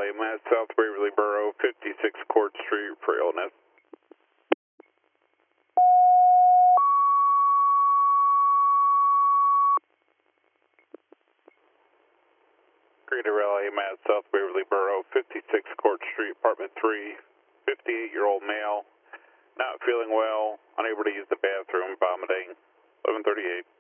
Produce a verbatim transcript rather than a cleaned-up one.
Raleigh, Mass, South Waverly Borough, fifty-six Court Street for illness. Greater Raleigh, Mass, South Waverly Borough, fifty-six Court Street, apartment three, fifty-eight-year-old male, not feeling well, unable to use the bathroom, vomiting, eleven thirty-eight.